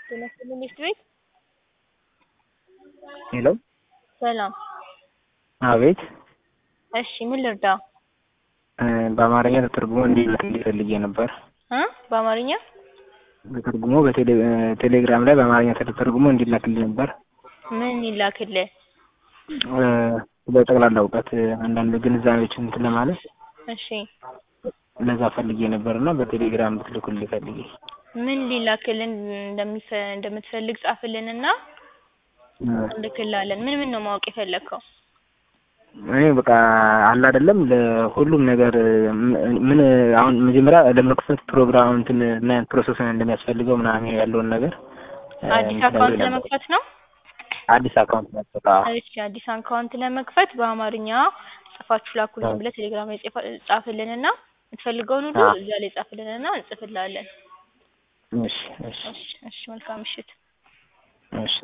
ትምህርት ቤት ሄሎ ሰላም። አቤት። እሺ ምን ልርዳ? በአማርኛ ተተርጉሞ እንዲላክልኝ ፈልጌ ነበር። በአማርኛ ተተርጉሞ በቴሌግራም ላይ በአማርኛ ተተርጉሞ እንዲላክልኝ ነበር። ምን ይላክልህ? በጠቅላላ እውቀት አንዳንድ ግንዛቤዎችን እንትን ለማለት እሺ ለዛ ፈልጌ ነበርና በቴሌግራም ብትልኩልኝ ፈልጌ። ምን ሊላክልን እንደምትፈልግ ጻፍልንና እንልክልሃለን። ምን ነው ማወቅ የፈለከው? እኔ በቃ አለ አይደለም ለሁሉም ነገር ምን አሁን መጀመሪያ ለመክፈት ፕሮግራም እንትን እና ፕሮሰስ እንደሚያስፈልገው ምናምን ያለውን ነገር አዲስ አካውንት ለመክፈት ነው። አዲስ አካውንት መክፈት። እሺ አዲስ አካውንት ለመክፈት በአማርኛ ጽፋችሁ ላኩልን ብለህ ቴሌግራም ላይ ጻፍልንና የምትፈልገውን ሁሉ እዛ ላይ ጻፍልንና እንጽፍልሃለን። እሺ እሺ መልካም ምሽት። እሺ